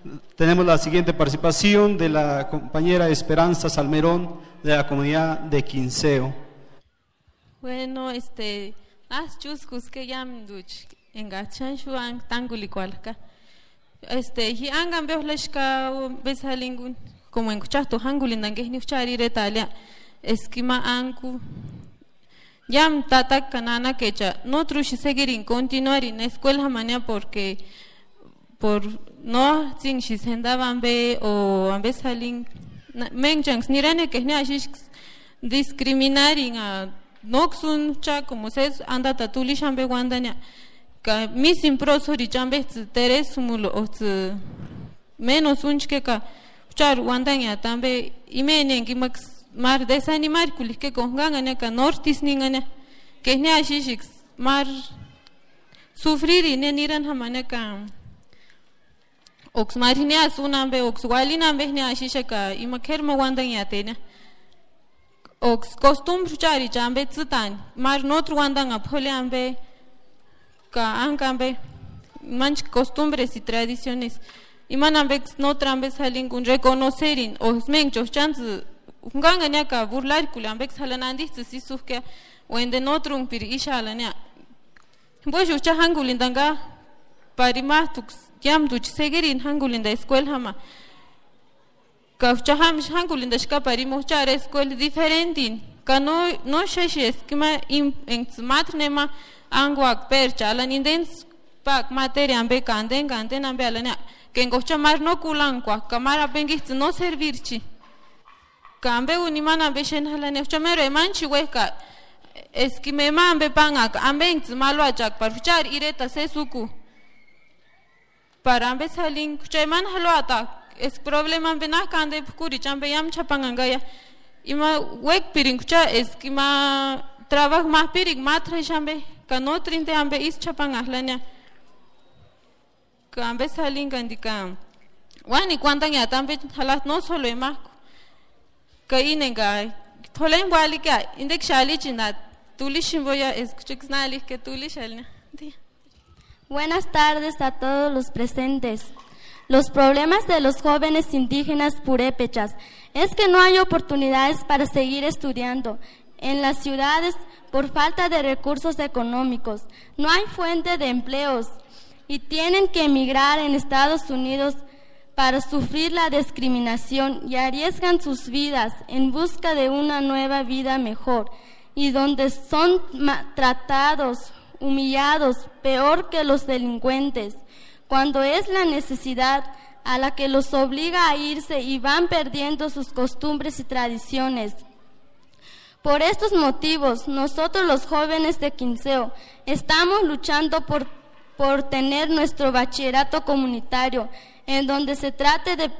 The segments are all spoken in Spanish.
Tenemos la siguiente participación de la compañera Esperanza Salmerón de la comunidad de Quinceo. Bueno, chuscus que yamduch engachan shuan tangulicualca. Hi angan beoslashka besalingun como en kuchatu hangulindan que ni uchari retalia esquima anku yam tatak kanana quecha no trushi seguir continuar en escuela manía porque por no sin shisendaban be o ambesalin menjangs nirane que ni ashish discriminaring a noxun cha como se anda tatulishan be wandania ka misin prosori chambe teres mulo o menos unchke ka char wandania tambe imenen ki max mar desanimar kulik que konganga ka nortis ningane que ni ashish mar sufrir y niran hamane ka ox marinia sunambe ox walinambe ni ashish ka imakerma wandania tena ox costumbre chari chambe tsitan mar notru wandanga poleambe ka angambe manch costumbres y tradiciones imanambe no trambe salin un reconocerin o mencho chance unganga nya ka burlar kulambe salanandi si suke o ende notrum pir ishalania pues ucha hangulindanga parima tux yam duch seguirin hangulinda escuela hama ka ucha hangulinda shka parimo ucha escuela diferente ka no sheshes kima en matnema anguak percha alan indens pak materia ambe kanden ambe alania que ngocha mar no kulankwa kamara bengit no servirchi kambe unimana be shen halane ucha mere manchi weka eskime mambe pangak ambe int malwa jak parchar ireta sesuku para ambe salin ucha man halwata es problema ambe na kande pukuri chambe yam chapanganga ya ima wek piring ucha eskima trabajo más pirig matra chambe kano trinte ambe is chapang ahlanya ka ambe salin kandika wani cuantan ya tambe halat no solo emak ka inenga tholen wali ka indek shali chinda tulishin voy a escuchnali que tulishalna. Buenas tardes a todos los presentes. Los problemas de los jóvenes indígenas purépechas es que no hay oportunidades para seguir estudiando en las ciudades por falta de recursos económicos, no hay fuente de empleos y tienen que emigrar en Estados Unidos para sufrir la discriminación y arriesgan sus vidas en busca de una nueva vida mejor y donde son tratados, humillados, peor que los delincuentes, cuando es la necesidad a la que los obliga a irse y van perdiendo sus costumbres y tradiciones. Por estos motivos, nosotros los jóvenes de Quinceo estamos luchando por tener nuestro bachillerato comunitario, en donde se trate de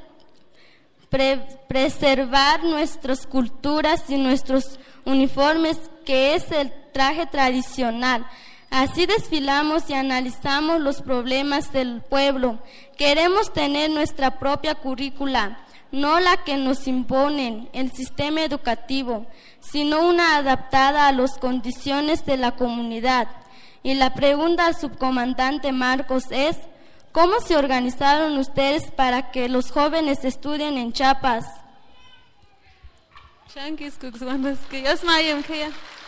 preservar nuestras culturas y nuestros uniformes, que es el traje tradicional. Así desfilamos y analizamos los problemas del pueblo. Queremos tener nuestra propia currícula, no la que nos imponen el sistema educativo, sino una adaptada a las condiciones de la comunidad. Y la pregunta al subcomandante Marcos es, ¿cómo se organizaron ustedes para que los jóvenes estudien en Chiapas? Shankis kukswandas que yasmayem kaya.